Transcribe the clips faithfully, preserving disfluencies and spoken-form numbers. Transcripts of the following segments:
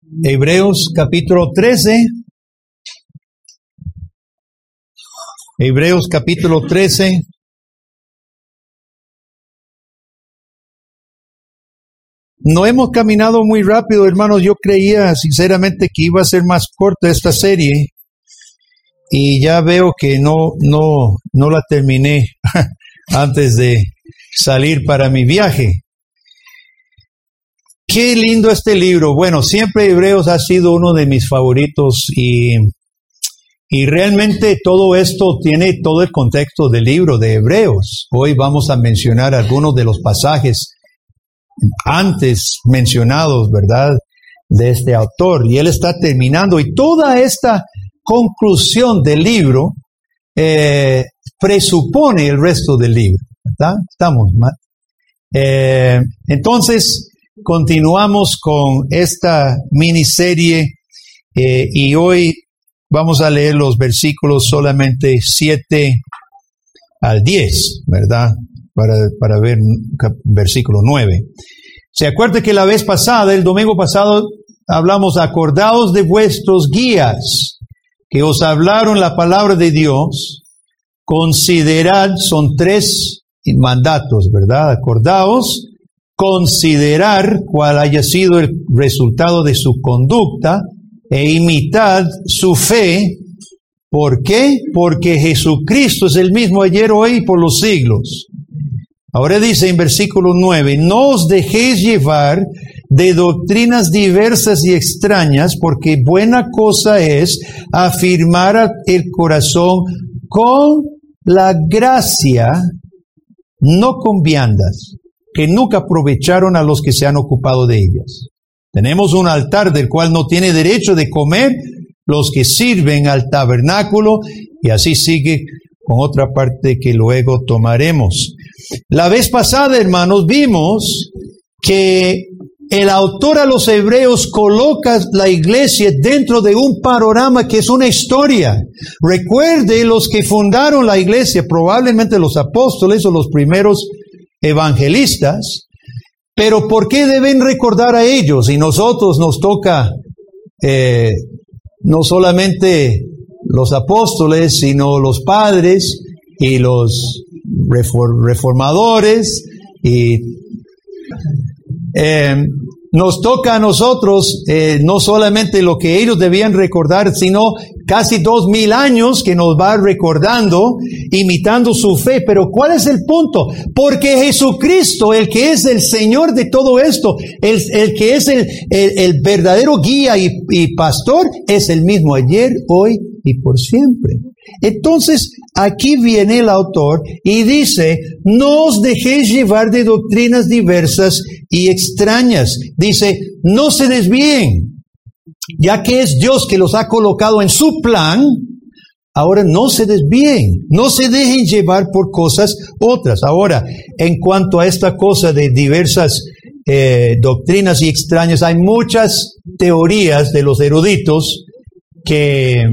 Hebreos capítulo trece. Hebreos capítulo trece. No hemos caminado muy rápido, hermanos. Yo creía sinceramente que iba a ser más corta esta serie y ya veo que no, no, no la terminé antes de salir para mi viaje. Qué lindo este libro. Bueno, siempre Hebreos ha sido uno de mis favoritos y, y realmente todo esto tiene todo el contexto del libro de Hebreos. Hoy vamos a mencionar algunos de los pasajes antes mencionados, ¿verdad?, de este autor. Y él está terminando. Y toda esta conclusión del libro eh, presupone el resto del libro, ¿verdad? Estamos mal. Eh, entonces, continuamos con esta miniserie eh, y hoy vamos a leer los versículos solamente siete al diez, ¿verdad? Para, para ver versículo nueve. ¿Se acuerda que la vez pasada, el domingo pasado, hablamos, acordaos de vuestros guías, que os hablaron la palabra de Dios? Considerad, son tres mandatos, ¿verdad? Acordaos, considerar cuál haya sido el resultado de su conducta e imitad su fe. ¿Por qué? Porque Jesucristo es el mismo ayer, hoy y por los siglos. Ahora dice en versículo nueve, no os dejéis llevar de doctrinas diversas y extrañas, porque buena cosa es afirmar el corazón con la gracia, no con viandas, que nunca aprovecharon a los que se han ocupado de ellas. Tenemos un altar del cual no tiene derecho de comer los que sirven al tabernáculo, y así sigue con otra parte que luego tomaremos. La vez pasada, hermanos, vimos que el autor a los Hebreos coloca la iglesia dentro de un panorama que es una historia. Recuerde, los que fundaron la iglesia, probablemente los apóstoles o los primeros evangelistas, pero ¿por qué deben recordar a ellos? Y nosotros nos toca eh, no solamente los apóstoles, sino los padres y los reformadores, y eh, nos toca a nosotros eh, no solamente lo que ellos debían recordar, sino casi dos mil años que nos va recordando, imitando su fe. Pero ¿cuál es el punto? Porque Jesucristo, el que es el Señor de todo esto, el, el que es el, el, el verdadero guía y, y pastor, es el mismo ayer, hoy y por siempre. Entonces, aquí viene el autor y dice, no os dejéis llevar de doctrinas diversas y extrañas. Dice, no se desvíen, ya que es Dios que los ha colocado en su plan. Ahora no se desvíen, no se dejen llevar por cosas otras. Ahora, en cuanto a esta cosa de diversas eh, doctrinas y extrañas, hay muchas teorías de los eruditos que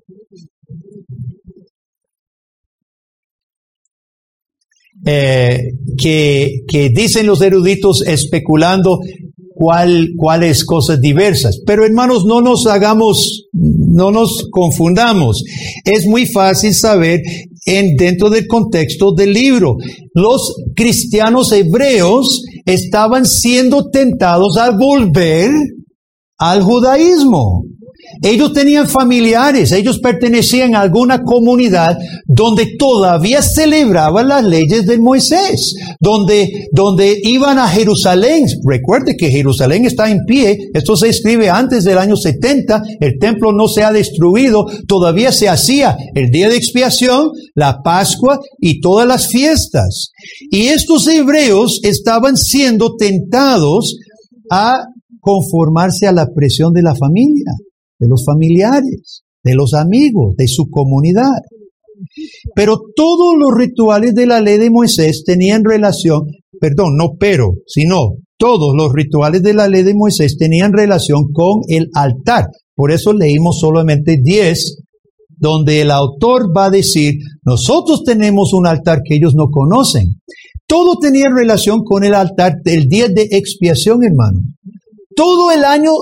Eh, que, que dicen los eruditos especulando cuál, cuáles cosas diversas. Pero hermanos, no nos hagamos, no nos confundamos. Es muy fácil saber en, dentro del contexto del libro. Los cristianos hebreos estaban siendo tentados a volver al judaísmo. Ellos tenían familiares, ellos pertenecían a alguna comunidad donde todavía celebraban las leyes de Moisés, donde, donde iban a Jerusalén. Recuerde que Jerusalén está en pie, esto se escribe antes del año setenta, el templo no se ha destruido, todavía se hacía el día de expiación, la Pascua y todas las fiestas. Y estos hebreos estaban siendo tentados a conformarse a la presión de la familia, de los familiares, de los amigos, de su comunidad. Pero todos los rituales de la ley de Moisés tenían relación, perdón, no pero, sino todos los rituales de la ley de Moisés tenían relación con el altar. Por eso leímos solamente diez, donde el autor va a decir, nosotros tenemos un altar que ellos no conocen. Todo tenía relación con el altar del día de expiación, hermano. Todo el año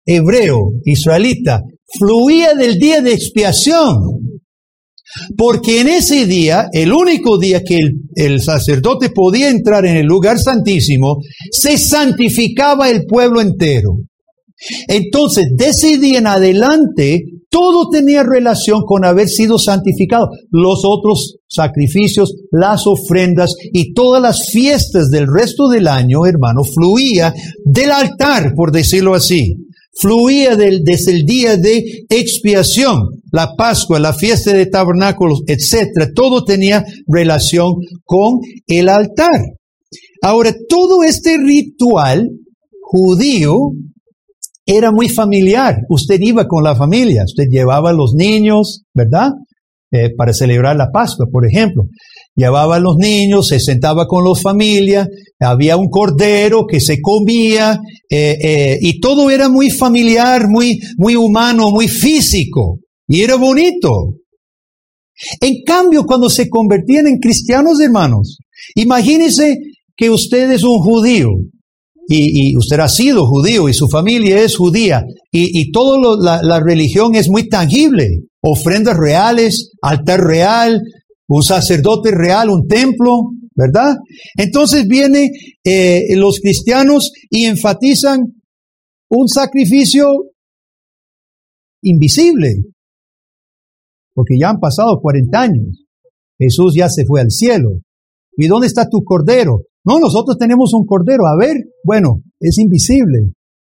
hebreo, israelita, fluía del día de expiación. Porque en ese día, el único día que el, el sacerdote podía entrar en el lugar santísimo, se santificaba el pueblo entero. Entonces, de ese día en adelante, todo tenía relación con haber sido santificado. Los otros sacrificios, las ofrendas y todas las fiestas del resto del año, hermano, fluía del altar, por decirlo así. Fluía del, desde el día de expiación, la Pascua, la fiesta de tabernáculos, etcétera. Todo tenía relación con el altar. Ahora, todo este ritual judío era muy familiar. Usted iba con la familia, usted llevaba a los niños, ¿verdad? Eh, para celebrar la Pascua, por ejemplo. Llevaba a los niños, se sentaba con la familia, había un cordero que se comía, eh, eh, y todo era muy familiar, muy, muy humano, muy físico, y era bonito. En cambio, cuando se convertían en cristianos, hermanos, imagínense que usted es un judío, y, y usted ha sido judío, y su familia es judía, y, y toda la, la religión es muy tangible, ofrendas reales, altar real, un sacerdote real, un templo, ¿verdad? Entonces viene eh, los cristianos y enfatizan un sacrificio invisible, porque ya han pasado cuarenta años. Jesús ya se fue al cielo. ¿Y dónde está tu cordero? No, nosotros tenemos un cordero. A ver, bueno, es invisible.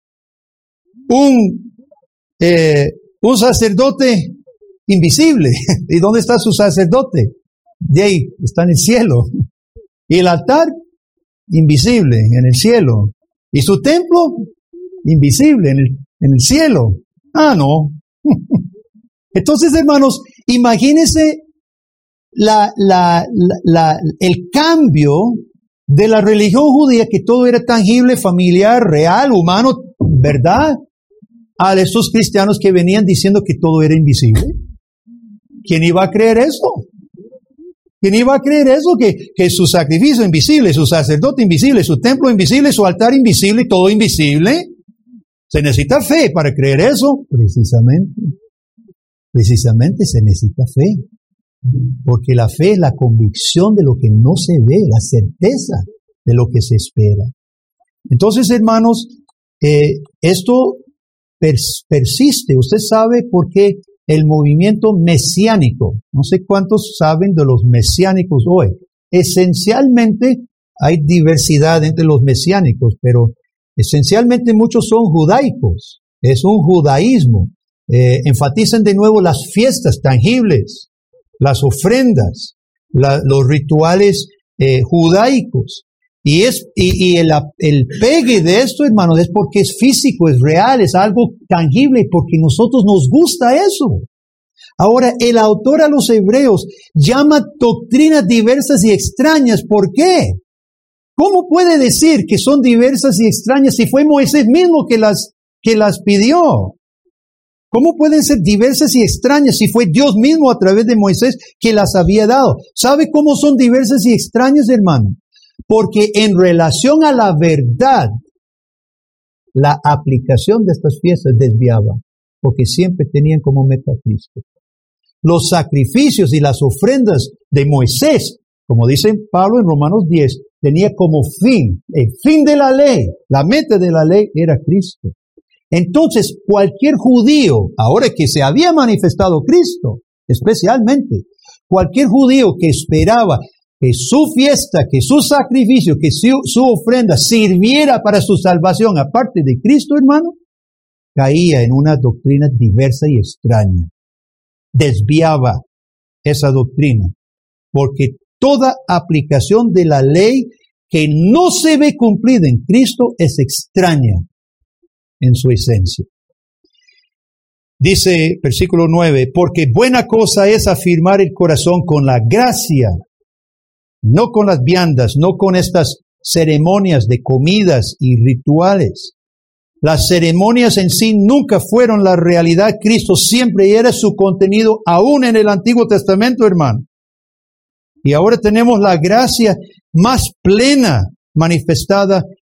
Un, eh, un sacerdote invisible. ¿Y dónde está su sacerdote? De ahí, está en el cielo. Y el altar, invisible, en el cielo. Y su templo, invisible, en el, en el cielo. Ah, no. Entonces, hermanos, imagínense la, la, la, la, el cambio de la religión judía, que todo era tangible, familiar, real, humano, ¿verdad? A esos cristianos que venían diciendo que todo era invisible. ¿Quién iba a creer eso? ¿Quién iba a creer eso? Que, que su sacrificio invisible, su sacerdote invisible, su templo invisible, su altar invisible, todo invisible. Se necesita fe para creer eso. Precisamente. Precisamente se necesita fe. Porque la fe es la convicción de lo que no se ve, la certeza de lo que se espera. Entonces, hermanos, eh, esto pers- persiste. Usted sabe por qué el movimiento mesiánico, no sé cuántos saben de los mesiánicos hoy. Esencialmente hay diversidad entre los mesiánicos, pero esencialmente muchos son judaicos. Es un judaísmo. Eh, enfatizan de nuevo las fiestas tangibles, las ofrendas, la, los rituales eh, judaicos. Y, es, y, y el, el pegue de esto, hermanos, es porque es físico, es real, es algo tangible, porque nosotros nos gusta eso. Ahora, el autor a los hebreos llama doctrinas diversas y extrañas. ¿Por qué? ¿Cómo puede decir que son diversas y extrañas si fue Moisés mismo que las, que las pidió? ¿Cómo pueden ser diversas y extrañas si fue Dios mismo a través de Moisés que las había dado? ¿Sabe cómo son diversas y extrañas, hermano? Porque en relación a la verdad, la aplicación de estas fiestas desviaba, porque siempre tenían como meta a Cristo. Los sacrificios y las ofrendas de Moisés, como dice Pablo en Romanos diez, tenía como fin, el fin de la ley, la meta de la ley era Cristo. Entonces, cualquier judío, ahora que se había manifestado Cristo, especialmente, cualquier judío que esperaba que su fiesta, que su sacrificio, que su, su ofrenda sirviera para su salvación, aparte de Cristo, hermano, caía en una doctrina diversa y extraña. Desviaba esa doctrina, porque toda aplicación de la ley que no se ve cumplida en Cristo es extraña en su esencia. Dice versículo nueve, porque buena cosa es afirmar el corazón con la gracia, no con las viandas, no con estas ceremonias de comidas y rituales. Las ceremonias en sí nunca fueron la realidad. Cristo siempre era su contenido, aún en el Antiguo Testamento, hermano. Y ahora tenemos la gracia más plena manifestada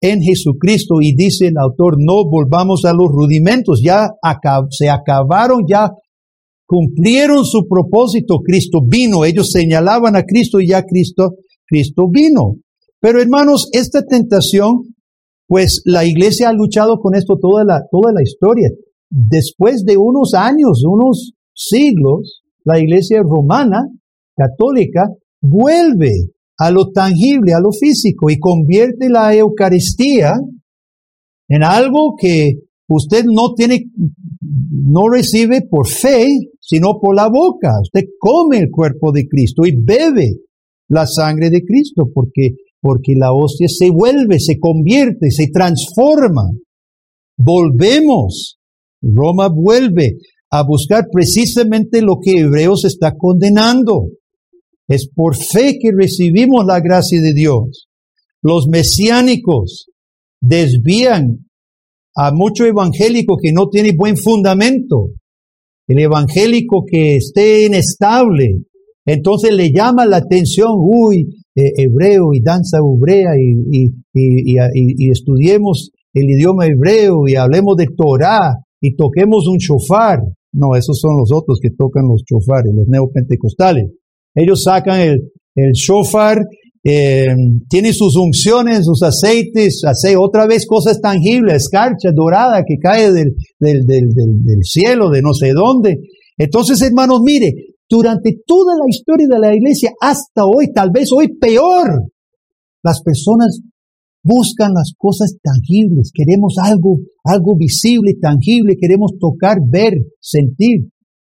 en Jesucristo, y dice el autor, no volvamos a los rudimentos, ya acab- se acabaron, ya cumplieron su propósito, Cristo vino, ellos señalaban a Cristo y ya Cristo, Cristo vino. Pero hermanos, esta tentación, pues la iglesia ha luchado con esto toda la, toda la historia. Después de unos años, unos siglos, la iglesia romana, católica, vuelve a lo tangible, a lo físico, y convierte la Eucaristía en algo que usted no tiene, no recibe por fe, sino por la boca. Usted come el cuerpo de Cristo y bebe la sangre de Cristo, porque, porque la hostia se vuelve, se convierte, se transforma. Volvemos. Roma vuelve a buscar precisamente lo que Hebreos está condenando. Es por fe que recibimos la gracia de Dios. Los mesiánicos desvían a mucho evangélico que no tiene buen fundamento. El evangélico que esté inestable, entonces le llama la atención, uy, eh, hebreo y danza hebrea y, y, y, y, y, y estudiemos el idioma hebreo y hablemos de Torah y toquemos un shofar. No, esos son los otros que tocan los shofares, los neopentecostales. Ellos sacan el, el shofar, eh, tienen sus unciones, sus aceites, aceite, otra vez cosas tangibles, escarcha dorada que cae del, del, del, del, del cielo, de no sé dónde. Entonces, hermanos, mire, durante toda la historia de la iglesia, hasta hoy, tal vez hoy peor, las personas buscan las cosas tangibles, queremos algo, algo visible, tangible, queremos tocar, ver, sentir.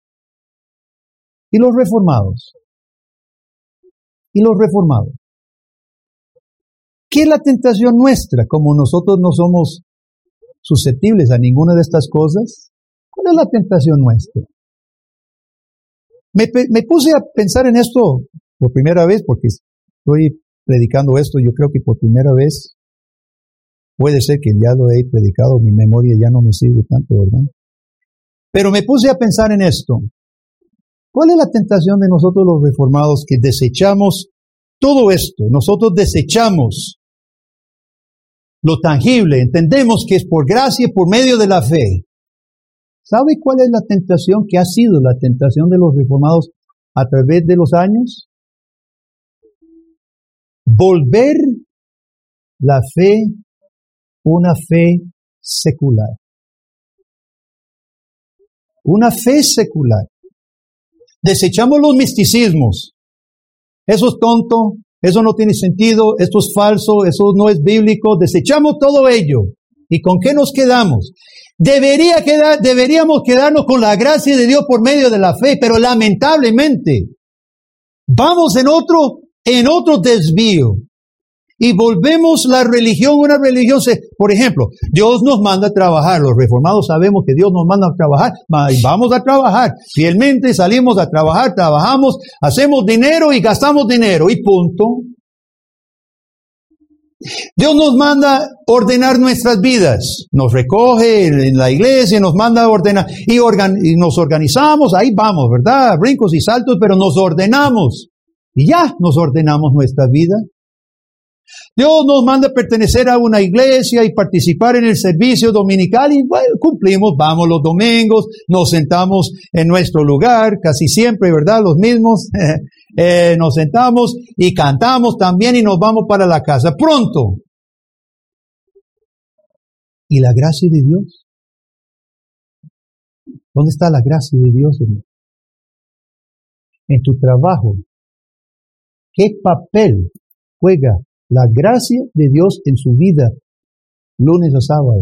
¿Y los reformados? ¿Y los reformados? ¿Qué es la tentación nuestra? Como nosotros no somos susceptibles a ninguna de estas cosas, ¿cuál es la tentación nuestra? Me, me puse a pensar en esto por primera vez, porque estoy predicando esto, yo creo que por primera vez. Puede ser que ya lo he predicado, mi memoria ya no me sirve tanto, ¿verdad? Pero me puse a pensar en esto. ¿Cuál es la tentación de nosotros los reformados que desechamos todo esto? Nosotros desechamos lo tangible, entendemos que es por gracia y por medio de la fe. ¿Sabe cuál es la tentación que ha sido la tentación de los reformados a través de los años? Volver la fe una fe secular. Una fe secular. Desechamos los misticismos. Eso es tonto, eso no tiene sentido, esto es falso, eso no es bíblico. Desechamos todo ello. ¿Y con qué nos quedamos? Debería quedar, deberíamos quedarnos con la gracia de Dios por medio de la fe, pero lamentablemente vamos en otro, en otro desvío. Y volvemos la religión, una religión, por ejemplo, Dios nos manda a trabajar, los reformados sabemos que Dios nos manda a trabajar, vamos a trabajar, fielmente salimos a trabajar, trabajamos, hacemos dinero y gastamos dinero, y punto. Dios nos manda ordenar nuestras vidas, nos recoge en la iglesia, nos manda a ordenar, y, organ, y nos organizamos, ahí vamos, ¿verdad? Brincos y saltos, pero nos ordenamos, y ya nos ordenamos nuestra vida. Dios nos manda a pertenecer a una iglesia y participar en el servicio dominical y bueno, cumplimos, vamos los domingos, nos sentamos en nuestro lugar, casi siempre, ¿verdad? Los mismos, eh, nos sentamos y cantamos también y nos vamos para la casa pronto. ¿Y la gracia de Dios? ¿Dónde está la gracia de Dios, hermano? En tu trabajo. ¿Qué papel juega la gracia de Dios en su vida, lunes a sábado?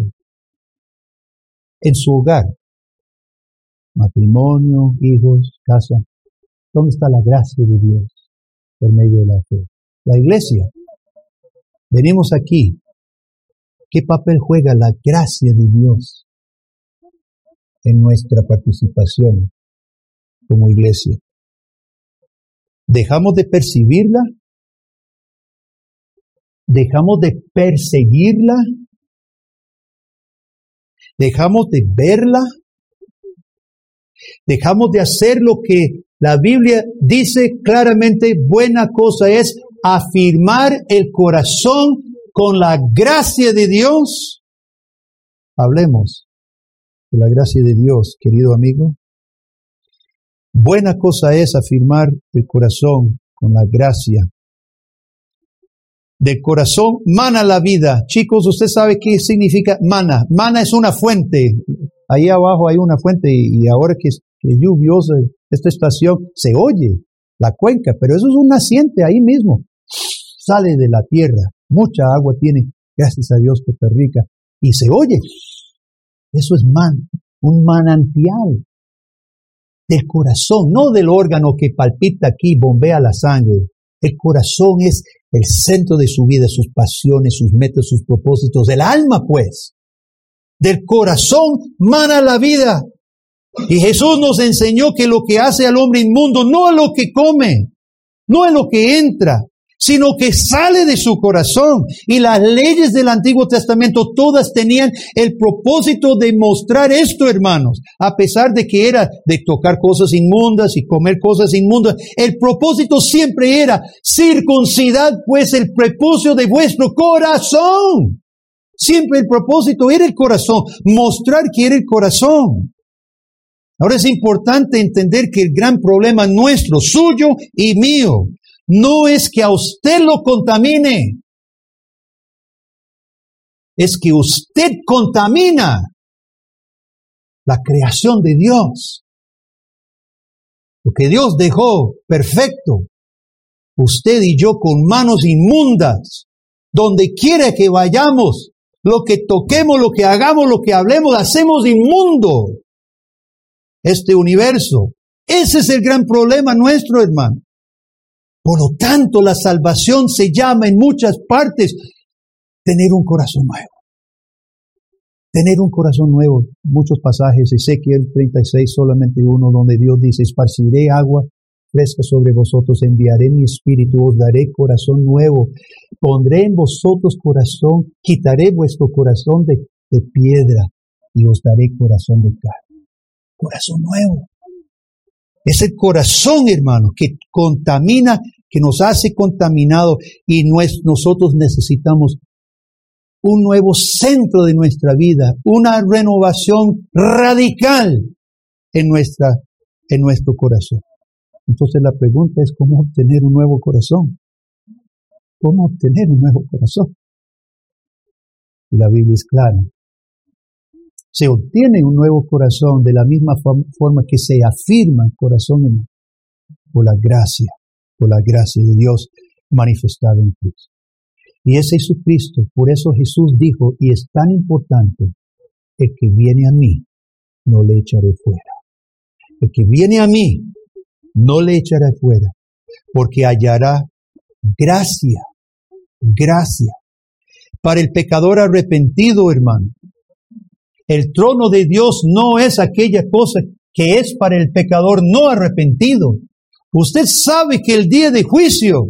En su hogar, matrimonio, hijos, casa. ¿Dónde está la gracia de Dios por medio de la fe? La iglesia. Venimos aquí. ¿Qué papel juega la gracia de Dios en nuestra participación como iglesia? ¿Dejamos de percibirla? ¿Dejamos de perseguirla? ¿Dejamos de verla? ¿Dejamos de hacer lo que la Biblia dice claramente? Buena cosa es afirmar el corazón con la gracia de Dios. Hablemos de la gracia de Dios, querido amigo. Buena cosa es afirmar el corazón con la gracia. Del corazón mana la vida. Chicos, ¿usted sabe qué significa mana? Mana es una fuente. Ahí abajo hay una fuente y, y ahora que es, que es lluviosa esta estación, se oye la cuenca, pero eso es un naciente ahí mismo. Sale de la tierra. Mucha agua tiene, gracias a Dios, Costa Rica. Y se oye. Eso es man, un manantial del corazón, no del órgano que palpita aquí, bombea la sangre. El corazón es el centro de su vida, sus pasiones, sus metas, sus propósitos. El alma, pues, del corazón mana la vida. Y Jesús nos enseñó que lo que hace al hombre inmundo no es lo que come, no es lo que entra, sino que sale de su corazón. Y las leyes del Antiguo Testamento todas tenían el propósito de mostrar esto, hermanos. A pesar de que era de tocar cosas inmundas y comer cosas inmundas, el propósito siempre era circuncidad, pues el prepucio de vuestro corazón. Siempre el propósito era el corazón, mostrar que era el corazón. Ahora es importante entender que el gran problema nuestro, suyo y mío, no es que a usted lo contamine, es que usted contamina la creación de Dios. Lo que Dios dejó perfecto, usted y yo con manos inmundas, donde quiera que vayamos, lo que toquemos, lo que hagamos, lo que hablemos, hacemos inmundo este universo. Ese es el gran problema nuestro, hermano. Por lo tanto, la salvación se llama en muchas partes tener un corazón nuevo. Tener un corazón nuevo. Muchos pasajes, Ezequiel treinta y seis, solamente uno, donde Dios dice, esparciré agua fresca sobre vosotros, enviaré mi espíritu, os daré corazón nuevo, pondré en vosotros corazón, quitaré vuestro corazón de, de piedra y os daré corazón de carne. Corazón nuevo. Es el corazón, hermano, que contamina, que nos hace contaminados, y nosotros necesitamos un nuevo centro de nuestra vida, una renovación radical en nuestra, en nuestro corazón. Entonces la pregunta es, ¿cómo obtener un nuevo corazón? ¿Cómo obtener un nuevo corazón? Y la Biblia es clara. Se obtiene un nuevo corazón de la misma forma que se afirma el corazón en, por la gracia, por la gracia de Dios manifestada en Cristo. Y es Jesucristo, por eso Jesús dijo, y es tan importante, el que viene a mí, no le echaré fuera. El que viene a mí, no le echaré fuera, porque hallará gracia, gracia. Para el pecador arrepentido, hermano, el trono de Dios no es aquella cosa que es para el pecador no arrepentido. Usted sabe que el día de juicio,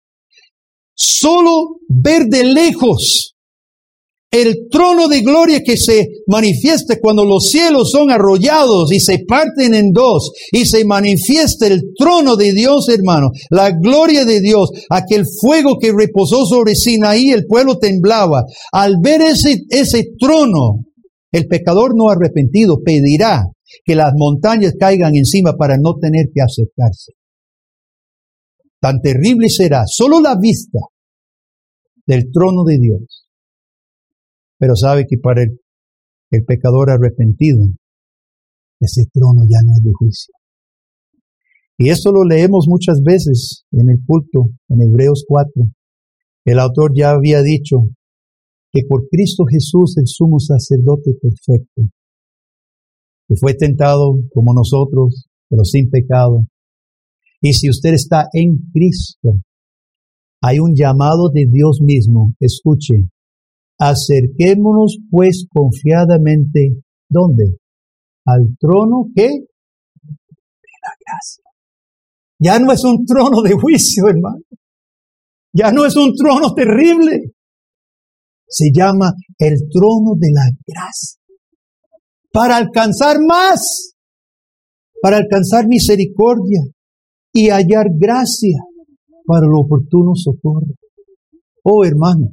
solo ver de lejos el trono de gloria que se manifiesta cuando los cielos son arrollados y se parten en dos y se manifiesta el trono de Dios, hermano, la gloria de Dios, aquel fuego que reposó sobre Sinaí, el pueblo temblaba. Al ver ese, ese trono, el pecador no arrepentido pedirá que las montañas caigan encima para no tener que acercarse. Tan terrible será solo la vista del trono de Dios. Pero sabe que para el, el pecador arrepentido, ese trono ya no es de juicio. Y esto lo leemos muchas veces en el culto, en Hebreos cuatro. El autor ya había dicho que por Cristo Jesús, el sumo sacerdote perfecto, que fue tentado como nosotros, pero sin pecado. Y si usted está en Cristo, hay un llamado de Dios mismo. Escuche, acerquémonos pues confiadamente, ¿dónde? Al trono, ¿qué? De la gracia. Ya no es un trono de juicio, hermano. Ya no es un trono terrible. Se llama el trono de la gracia. Para alcanzar más, para alcanzar misericordia y hallar gracia para el oportuno socorro. Oh, hermano,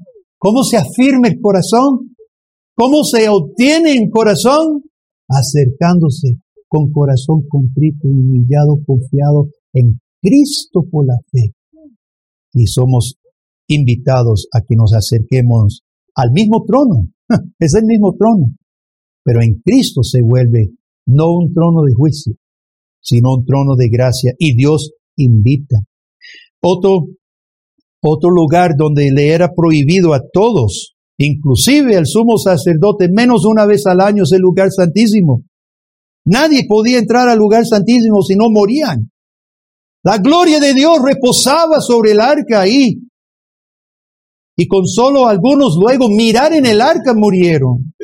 ¿Cómo se afirma el corazón? ¿Cómo se obtiene el corazón? Acercándose con corazón contrito y humillado, confiado en Cristo por la fe. Y somos invitados a que nos acerquemos al mismo trono. Es el mismo trono. Pero en Cristo se vuelve no un trono de juicio, sino un trono de gracia. Y Dios invita. Otro, otro lugar donde le era prohibido a todos, inclusive al sumo sacerdote, menos una vez al año, es el lugar santísimo. Nadie podía entrar al lugar santísimo si no morían. La gloria de Dios reposaba sobre el arca ahí. Y con solo algunos luego mirar en el arca murieron.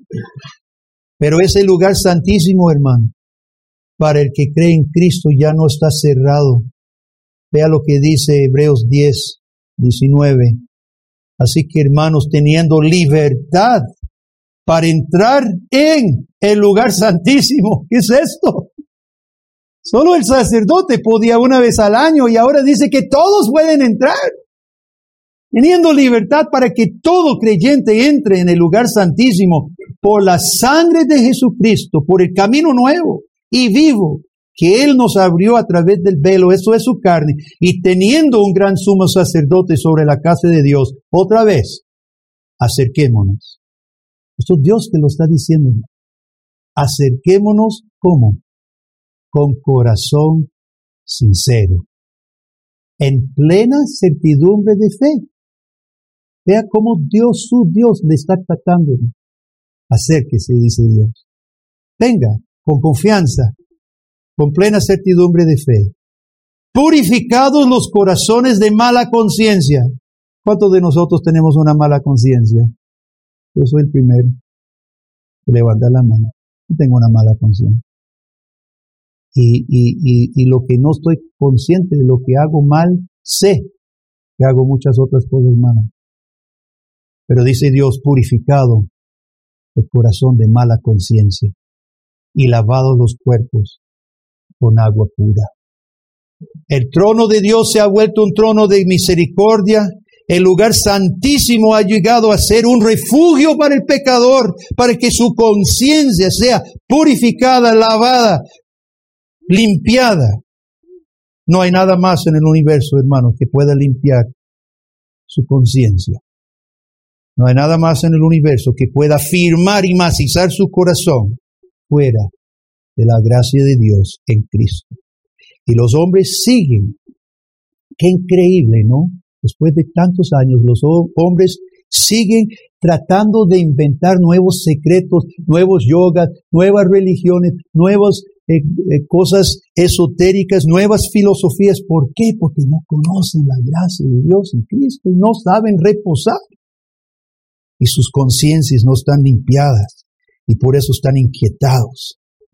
Pero ese lugar santísimo, hermano, para el que cree en Cristo ya no está cerrado. Vea lo que dice Hebreos diez, diecinueve. Así que, hermanos, teniendo libertad para entrar en el lugar santísimo. ¿Qué es esto? Solo el sacerdote podía una vez al año y ahora dice que todos pueden entrar. Teniendo libertad para que todo creyente entre en el lugar santísimo por la sangre de Jesucristo, por el camino nuevo y vivo que Él nos abrió a través del velo, eso es su carne, y teniendo un gran sumo sacerdote sobre la casa de Dios, otra vez, acerquémonos. Esto es Dios que lo está diciendo. Acerquémonos, ¿cómo? Con corazón sincero, en plena certidumbre de fe. Vea cómo Dios, su Dios, le está tratando. Acérquese, dice Dios. Venga, con confianza, con plena certidumbre de fe. Purificados los corazones de mala conciencia. ¿Cuántos de nosotros tenemos una mala conciencia? Yo soy el primero que levanta la mano. Yo tengo una mala conciencia. Y, y, y, y lo que no estoy consciente de lo que hago mal, sé que hago muchas otras cosas malas. Pero dice Dios, purificado el corazón de mala conciencia y lavado los cuerpos con agua pura. El trono de Dios se ha vuelto un trono de misericordia. El lugar santísimo ha llegado a ser un refugio para el pecador, para que su conciencia sea purificada, lavada, limpiada. No hay nada más en el universo, hermanos, que pueda limpiar su conciencia. No hay nada más en el universo que pueda firmar y macizar su corazón fuera de la gracia de Dios en Cristo. Y los hombres siguen. Qué increíble, ¿no? Después de tantos años, los hombres siguen tratando de inventar nuevos secretos, nuevos yogas, nuevas religiones, nuevas eh, eh, cosas esotéricas, nuevas filosofías. ¿Por qué? Porque no conocen la gracia de Dios en Cristo y no saben reposar. Y sus conciencias no están limpiadas y por eso están inquietados.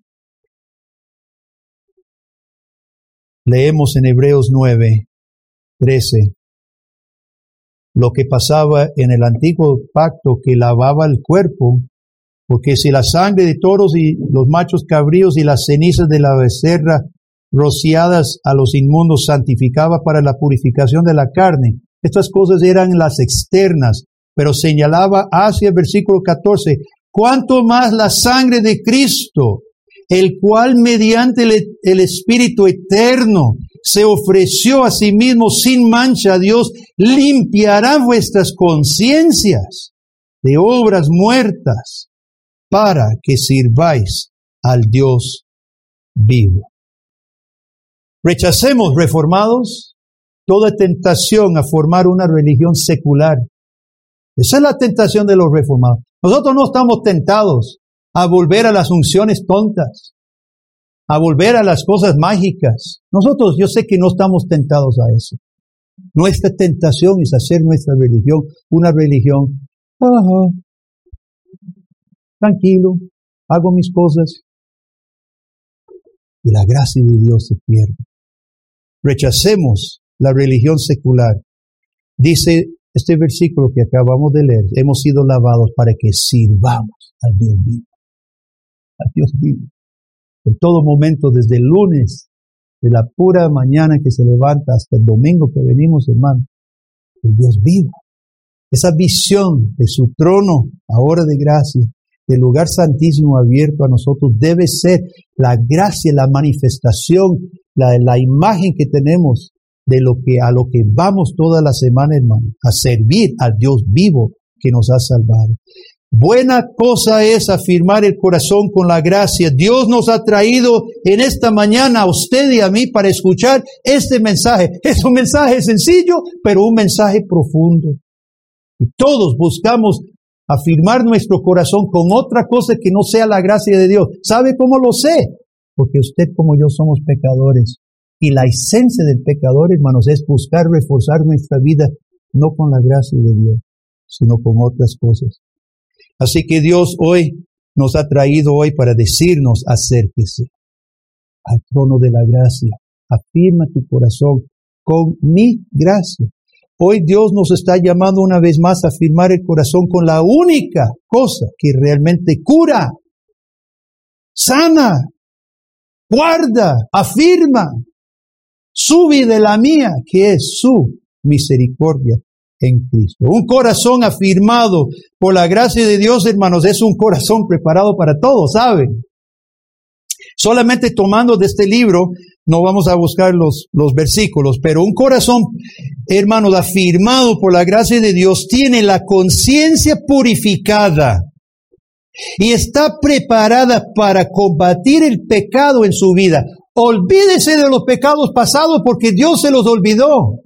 Leemos en Hebreos nueve, trece. Lo que pasaba en el antiguo pacto que lavaba el cuerpo, porque si la sangre de toros y los machos cabríos y las cenizas de la becerra rociadas a los inmundos santificaba para la purificación de la carne, estas cosas eran las externas, pero señalaba hacia el versículo catorce, cuánto más la sangre de Cristo, el cual mediante el, el Espíritu eterno se ofreció a sí mismo sin mancha a Dios, limpiará vuestras conciencias de obras muertas para que sirváis al Dios vivo. Rechacemos, reformados, toda tentación a formar una religión secular. Esa es la tentación de los reformados. Nosotros no estamos tentados a volver a las unciones tontas, a volver a las cosas mágicas. Nosotros, yo sé que no estamos tentados a eso. Nuestra tentación es hacer nuestra religión una religión, ajá, tranquilo, hago mis cosas. Y la gracia de Dios se pierde. Rechacemos la religión secular. Dice este versículo que acabamos de leer, hemos sido lavados para que sirvamos al Dios vivo. Al Dios vivo. En todo momento, desde el lunes, de la pura mañana que se levanta hasta el domingo que venimos, hermano, el Dios vivo. esa visión de su trono, ahora de gracia, del lugar santísimo abierto a nosotros, debe ser la gracia, la manifestación, la, la imagen que tenemos de lo que a lo que vamos toda la semana, hermano, a servir al Dios vivo que nos ha salvado. Buena cosa es afirmar el corazón con la gracia. Dios nos ha traído en esta mañana a usted y a mí para escuchar este mensaje. Es un mensaje sencillo, pero un mensaje profundo. Y todos buscamos afirmar nuestro corazón con otra cosa que no sea la gracia de Dios. ¿Sabe cómo lo sé? Porque usted como yo somos pecadores. Y la esencia del pecador, hermanos, es buscar reforzar nuestra vida no con la gracia de Dios, sino con otras cosas. Así que Dios hoy nos ha traído hoy para decirnos: acérquese al trono de la gracia. Afirma tu corazón con mi gracia. Hoy Dios nos está llamando una vez más a afirmar el corazón con la única cosa que realmente cura, sana, guarda, afirma su vida y la mía, que es su misericordia en Cristo. Un corazón afirmado por la gracia de Dios, hermanos, es un corazón preparado para todo, ¿saben? Solamente tomando de este libro, no vamos a buscar los, los versículos, pero un corazón, hermanos, afirmado por la gracia de Dios, tiene la conciencia purificada y está preparada para combatir el pecado en su vida. Olvídese de los pecados pasados porque Dios se los olvidó.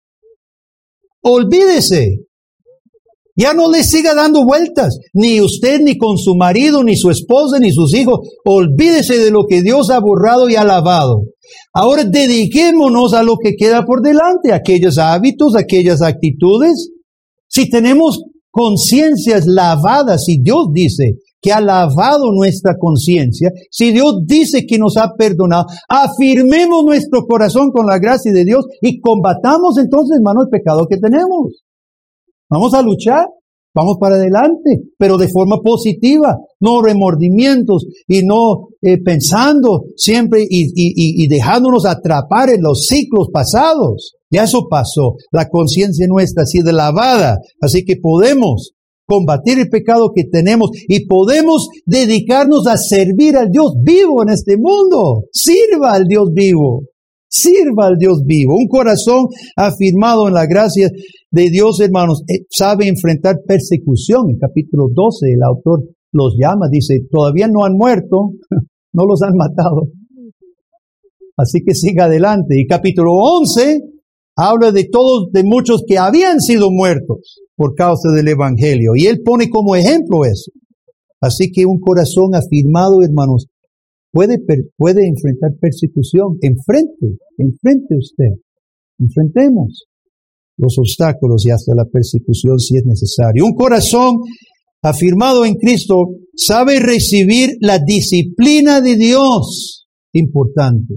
Olvídese. Ya no le siga dando vueltas, ni usted, ni con su marido, ni su esposa, ni sus hijos. Olvídese de lo que Dios ha borrado y ha lavado. Ahora dediquémonos a lo que queda por delante, aquellos hábitos, aquellas actitudes. Si tenemos conciencias lavadas, si Dios dice que ha lavado nuestra conciencia, si Dios dice que nos ha perdonado, afirmemos nuestro corazón con la gracia de Dios y combatamos entonces, hermano, el pecado que tenemos. Vamos a luchar, vamos para adelante, pero de forma positiva, no remordimientos y no eh, pensando siempre y, y, y dejándonos atrapar en los ciclos pasados. Ya eso pasó, la conciencia nuestra ha sido lavada, así que podemos combatir el pecado que tenemos y podemos dedicarnos a servir al Dios vivo en este mundo. Sirva al Dios vivo. Sirva al Dios vivo. Un corazón afirmado en la gracia de Dios, hermanos, sabe enfrentar persecución. En capítulo doce, el autor los llama, dice, todavía no han muerto, no los han matado. Así que siga adelante. Y capítulo once habla de todos, de muchos que habían sido muertos por causa del Evangelio. Y él pone como ejemplo eso. Así que un corazón afirmado, hermanos, Puede, puede enfrentar persecución. Enfrente, enfrente usted. Enfrentemos los obstáculos y hasta la persecución si es necesario. Un corazón afirmado en Cristo sabe recibir la disciplina de Dios. Importante.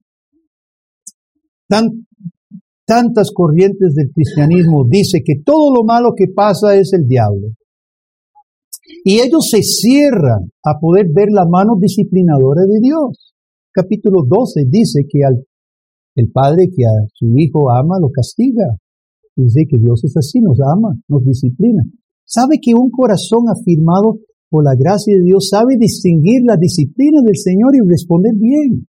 Tan, tantas corrientes del cristianismo dicen que todo lo malo que pasa es el diablo. Y ellos se cierran a poder ver la mano disciplinadora de Dios. Capítulo doce dice que al el padre que a su hijo ama lo castiga. Dice que Dios es así, nos ama, nos disciplina. ¿Sabe que un corazón afirmado por la gracia de Dios sabe distinguir la disciplina del Señor y responder bien?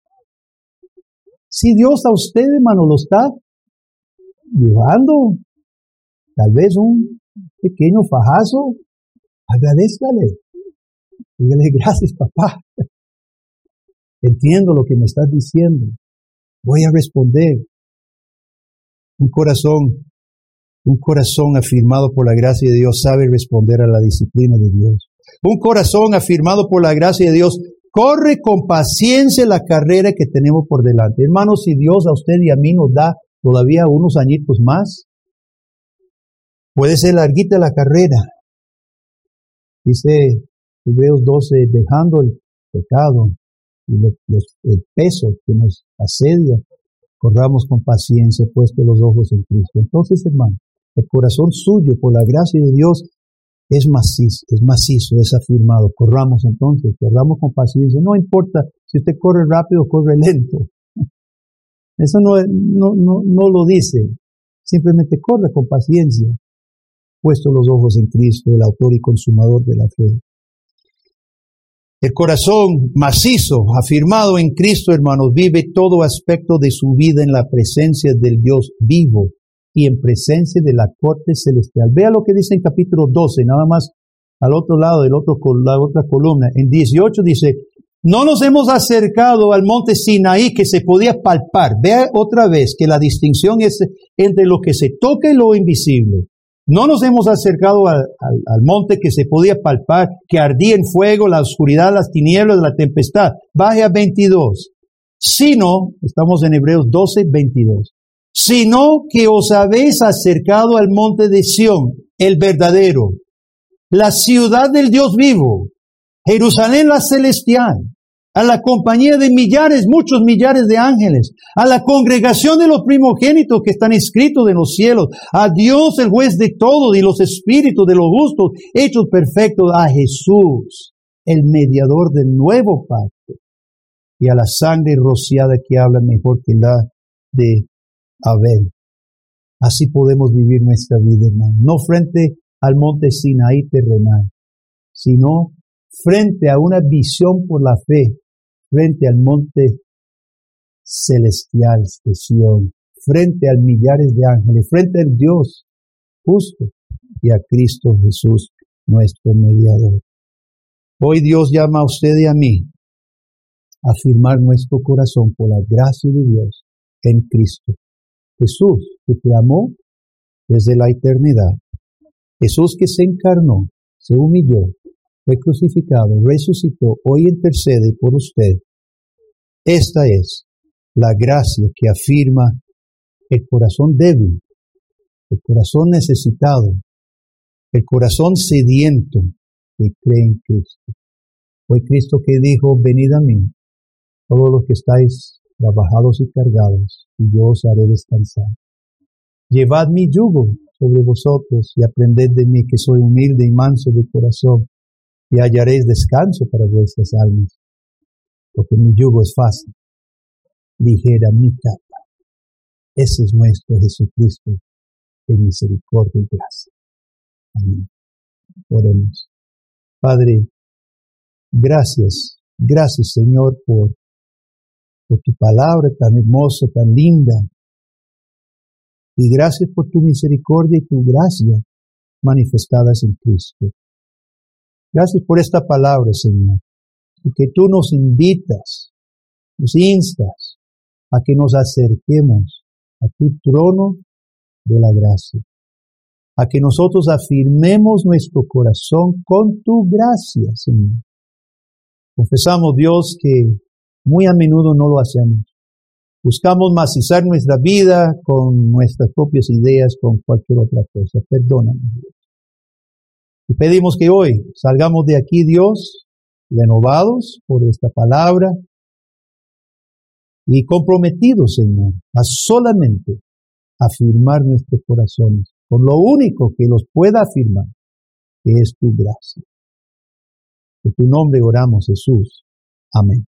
Si Dios a usted, hermano, lo está llevando, tal vez un pequeño fajazo, agradézcale. Dígale, gracias, papá. Entiendo lo que me estás diciendo. Voy a responder. Un corazón, un corazón afirmado por la gracia de Dios sabe responder a la disciplina de Dios. Un corazón afirmado por la gracia de Dios corre con paciencia la carrera que tenemos por delante. Hermanos, si Dios a usted y a mí nos da todavía unos añitos más, puede ser larguita la carrera. Dice Hebreos doce, dejando el pecado y los, los, el peso que nos asedia, corramos con paciencia, puesto los ojos en Cristo. Entonces, hermano, el corazón suyo, por la gracia de Dios, es macizo, es macizo, es afirmado. Corramos entonces, corramos con paciencia. No importa si usted corre rápido o corre lento. Eso no, no, no, no lo dice. Simplemente corre con paciencia. puesto los ojos en Cristo, el autor y consumador de la fe. El corazón macizo, afirmado en Cristo, hermanos, vive todo aspecto de su vida en la presencia del Dios vivo y en presencia de la corte celestial. Vea lo que dice en capítulo doce, nada más al otro lado, del otro, la otra columna. En dieciocho dice, no nos hemos acercado al monte Sinaí que se podía palpar. Vea otra vez que la distinción es entre lo que se toca y lo invisible. No nos hemos acercado al, al, al monte que se podía palpar, que ardía en fuego, la oscuridad, las tinieblas, la tempestad. Baje a veintidós. Sino, estamos en Hebreos doce, veintidós. Sino que os habéis acercado al monte de Sión, el verdadero, la ciudad del Dios vivo, Jerusalén la celestial, a la compañía de millares, muchos millares de ángeles, a la congregación de los primogénitos que están inscritos en los cielos, a Dios el juez de todo y los espíritus de los justos hechos perfectos, a Jesús, el mediador del nuevo pacto, y a la sangre rociada que habla mejor que la de Abel. Así podemos vivir nuestra vida, hermano, no frente al monte Sinaí terrenal, sino frente a una visión por la fe, frente al monte celestial de Sión, frente al millares de ángeles, frente al Dios justo y a Cristo Jesús, nuestro mediador. Hoy Dios llama a usted y a mí a afirmar nuestro corazón por la gracia de Dios en Cristo. Jesús que te amó desde la eternidad. Jesús que se encarnó, se humilló, fue crucificado, resucitó, hoy intercede por usted. Esta es la gracia que afirma el corazón débil, el corazón necesitado, el corazón sediento que cree en Cristo. Fue Cristo que dijo, venid a mí, todos los que estáis trabajados y cargados, y yo os haré descansar. Llevad mi yugo sobre vosotros y aprended de mí, que soy humilde y manso de corazón, y hallaréis descanso para vuestras almas, porque mi yugo es fácil, ligera mi carga. Ese es nuestro Jesucristo de misericordia y gracia. Amén. Oremos. Padre, gracias, gracias Señor por, por tu palabra tan hermosa, tan linda, y gracias por tu misericordia y tu gracia manifestadas en Cristo. Gracias por esta palabra, Señor, y que tú nos invitas, nos instas a que nos acerquemos a tu trono de la gracia, a que nosotros afirmemos nuestro corazón con tu gracia, Señor. Confesamos, Dios, que muy a menudo no lo hacemos. Buscamos macizar nuestra vida con nuestras propias ideas, con cualquier otra cosa. Perdónanos, Dios. Y pedimos que hoy salgamos de aquí, Dios, renovados por esta palabra y comprometidos, Señor, a solamente afirmar nuestros corazones por lo único que los pueda afirmar, que es tu gracia. En tu nombre oramos, Jesús. Amén.